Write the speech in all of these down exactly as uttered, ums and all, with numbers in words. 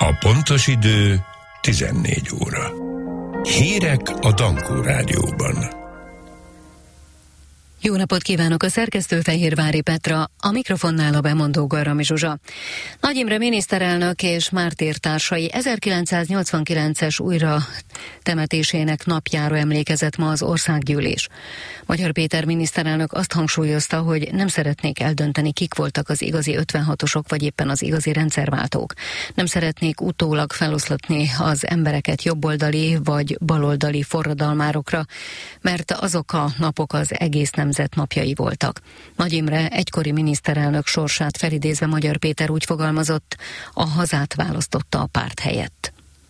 A pontos idő tizennégy óra. Hírek a Dankó Rádióban. Jó napot kívánok, a szerkesztő Fehérvári Petra, a mikrofonnál a bemondó Garami Zsuzsa. Nagy Imre miniszterelnök és mártírtársai ezerkilencszáznyolcvankilences újra temetésének napjára emlékezett ma az országgyűlés. Magyar Péter miniszterelnök azt hangsúlyozta, hogy nem szeretnék eldönteni, kik voltak az igazi ötvenhatosok, vagy éppen az igazi rendszerváltók. Nem szeretnék utólag feloszlatni az embereket jobboldali vagy baloldali forradalmárokra, mert azok a napok az egész nemzet napjai voltak. Nagy Imre egykori miniszterelnök sorsát felidézve Magyar Péter úgy fogalmazott, a hazát választotta a párt helyett.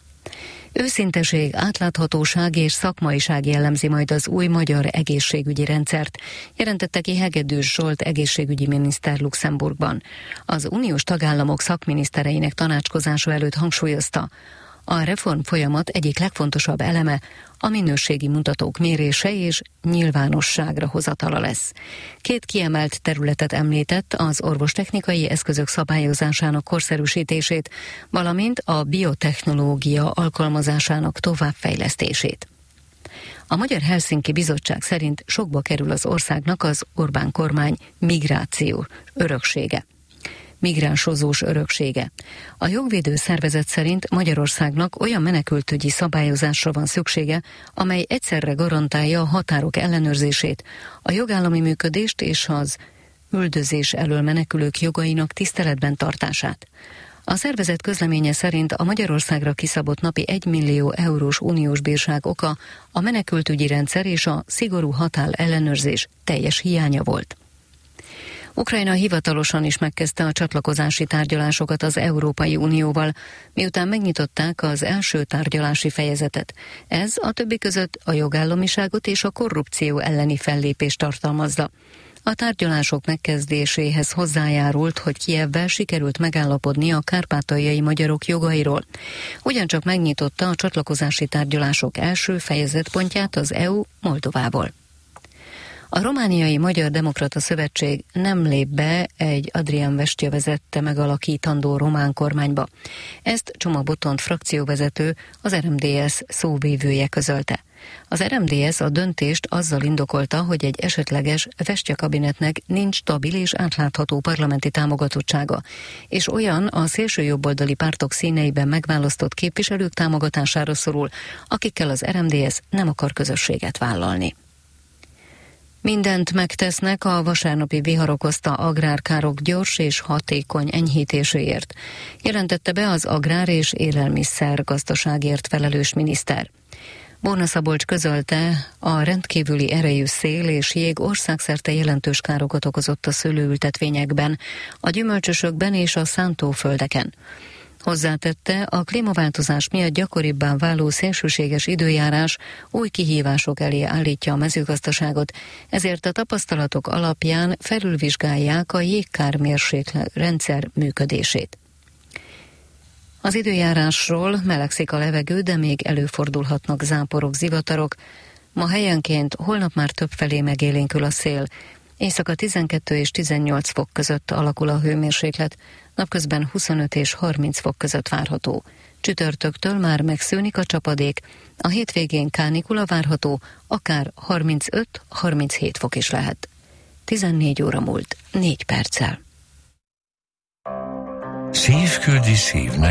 Őszinteség, átláthatóság és szakmaiság jellemzi majd az új magyar egészségügyi rendszert, jelentette ki Hegedűs Zsolt egészségügyi miniszter Luxemburgban. Az uniós tagállamok szakminisztereinek tanácskozása előtt hangsúlyozta, a reform folyamat egyik legfontosabb eleme a minőségi mutatók mérése és nyilvánosságra hozatala lesz. Két kiemelt területet említett, az orvostechnikai eszközök szabályozásának korszerűsítését, valamint a biotechnológia alkalmazásának továbbfejlesztését. A Magyar Helsinki Bizottság szerint sokba kerül az országnak az Orbán kormány migráció öröksége. migránsozós öröksége. A jogvédő szervezet szerint Magyarországnak olyan menekültügyi szabályozásra van szüksége, amely egyszerre garantálja a határok ellenőrzését, a jogállami működést és az üldözés elől menekülők jogainak tiszteletben tartását. A szervezet közleménye szerint a Magyarországra kiszabott napi egymillió eurós uniós bírság oka a menekültügyi rendszer és a szigorú határ ellenőrzés teljes hiánya volt. Ukrajna hivatalosan is megkezdte a csatlakozási tárgyalásokat az Európai Unióval, miután megnyitották az első tárgyalási fejezetet. Ez a többi között a jogállamiságot és a korrupció elleni fellépést tartalmazza. A tárgyalások megkezdéséhez hozzájárult, hogy Kijevvel sikerült megállapodni a kárpátaljai magyarok jogairól. Ugyancsak megnyitotta a csatlakozási tárgyalások első fejezetpontját az é u Moldovával. A romániai Magyar Demokrata Szövetség nem lép be egy Adrian Vestya vezette megalakítandó román kormányba. Ezt Csoma Botont frakcióvezető, az er em dé es szóvívője közölte. Az er em dé es a döntést azzal indokolta, hogy egy esetleges Vestya kabinetnek nincs stabil és átlátható parlamenti támogatottsága, és olyan a szélsőjobboldali pártok színeiben megválasztott képviselők támogatására szorul, akikkel az er em dé es nem akar közösséget vállalni. Mindent megtesznek a vasárnapi vihar okozta agrárkárok gyors és hatékony enyhítéséért, jelentette be az agrár- és élelmiszer gazdaságért felelős miniszter. Borna Szabolcs közölte, a rendkívüli erejű szél és jég országszerte jelentős károkat okozott a szőlőültetvényekben, a gyümölcsösökben és a szántóföldeken. Hozzátette, a klímaváltozás miatt gyakoribbá váló szélsőséges időjárás új kihívások elé állítja a mezőgazdaságot, ezért a tapasztalatok alapján felülvizsgálják a jégkármérséklet rendszer működését. Az időjárásról: melegszik a levegő, de még előfordulhatnak záporok, zivatarok. Ma helyenként, holnap már többfelé megélénkül a szél. Éjszaka tizenkettő és tizennyolc fok között alakul a hőmérséklet, napközben huszonöt és harminc fok között várható. Csütörtöktől már megszűnik a csapadék, a hétvégén kánikula várható, akár harmincöt-harminchét fok is lehet. tizennégy óra múlt négy perccel. Szív küldi szívnek.